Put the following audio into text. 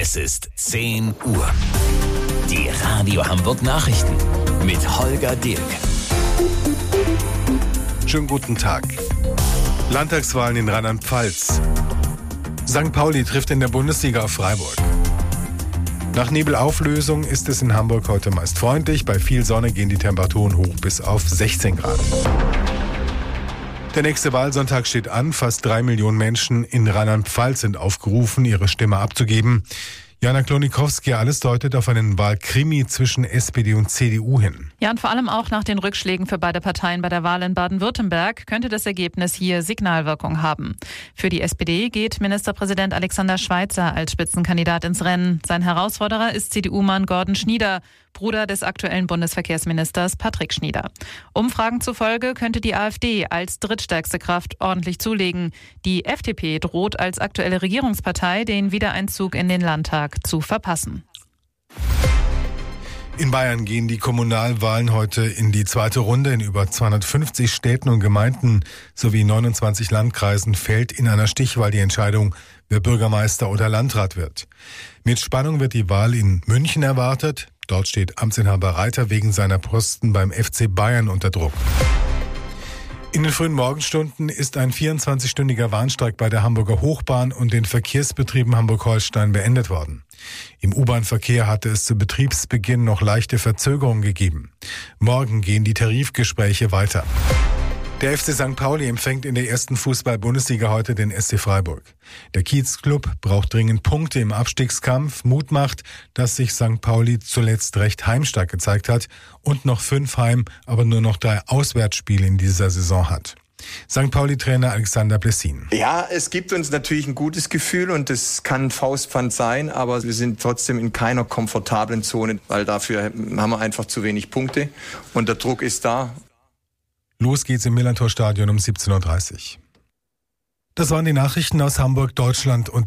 Es ist 10 Uhr. Die Radio Hamburg Nachrichten mit Holger Dilk. Schönen guten Tag. Landtagswahlen in Rheinland-Pfalz. St. Pauli trifft in der Bundesliga auf Freiburg. Nach Nebelauflösung ist es in Hamburg heute meist freundlich. Bei viel Sonne gehen die Temperaturen hoch bis auf 16 Grad. Der nächste Wahlsonntag steht an. Fast 3 Millionen Menschen in Rheinland-Pfalz sind aufgerufen, ihre Stimme abzugeben. Jana Klonikowski, alles deutet auf einen Wahlkrimi zwischen SPD und CDU hin. Ja, und vor allem auch nach den Rückschlägen für beide Parteien bei der Wahl in Baden-Württemberg könnte das Ergebnis hier Signalwirkung haben. Für die SPD geht Ministerpräsident Alexander Schweitzer als Spitzenkandidat ins Rennen. Sein Herausforderer ist CDU-Mann Gordon Schnieder, Bruder des aktuellen Bundesverkehrsministers Patrick Schnieder. Umfragen zufolge könnte die AfD als drittstärkste Kraft ordentlich zulegen. Die FDP droht als aktuelle Regierungspartei den Wiedereinzug in den Landtag zu verpassen. In Bayern gehen die Kommunalwahlen heute in die zweite Runde. In über 250 Städten und Gemeinden sowie 29 Landkreisen fällt in einer Stichwahl die Entscheidung, wer Bürgermeister oder Landrat wird. Mit Spannung wird die Wahl in München erwartet. Dort steht Amtsinhaber Reiter wegen seiner Posten beim FC Bayern unter Druck. In den frühen Morgenstunden ist ein 24-stündiger Warnstreik bei der Hamburger Hochbahn und den Verkehrsbetrieben Hamburg-Holstein beendet worden. Im U-Bahn-Verkehr hatte es zu Betriebsbeginn noch leichte Verzögerungen gegeben. Morgen gehen die Tarifgespräche weiter. Der FC St. Pauli empfängt in der ersten Fußball-Bundesliga heute den SC Freiburg. Der Kiezclub braucht dringend Punkte im Abstiegskampf. Mut macht, dass sich St. Pauli zuletzt recht heimstark gezeigt hat und noch 5 Heim-, aber nur noch 3 Auswärtsspiele in dieser Saison hat. St. Pauli-Trainer Alexander Blessin. Ja, es gibt uns natürlich ein gutes Gefühl und es kann Faustpfand sein, aber wir sind trotzdem in keiner komfortablen Zone, weil dafür haben wir einfach zu wenig Punkte und der Druck ist da. Los geht's im Millantor-Stadion um 17:30 Uhr. Das waren die Nachrichten aus Hamburg, Deutschland und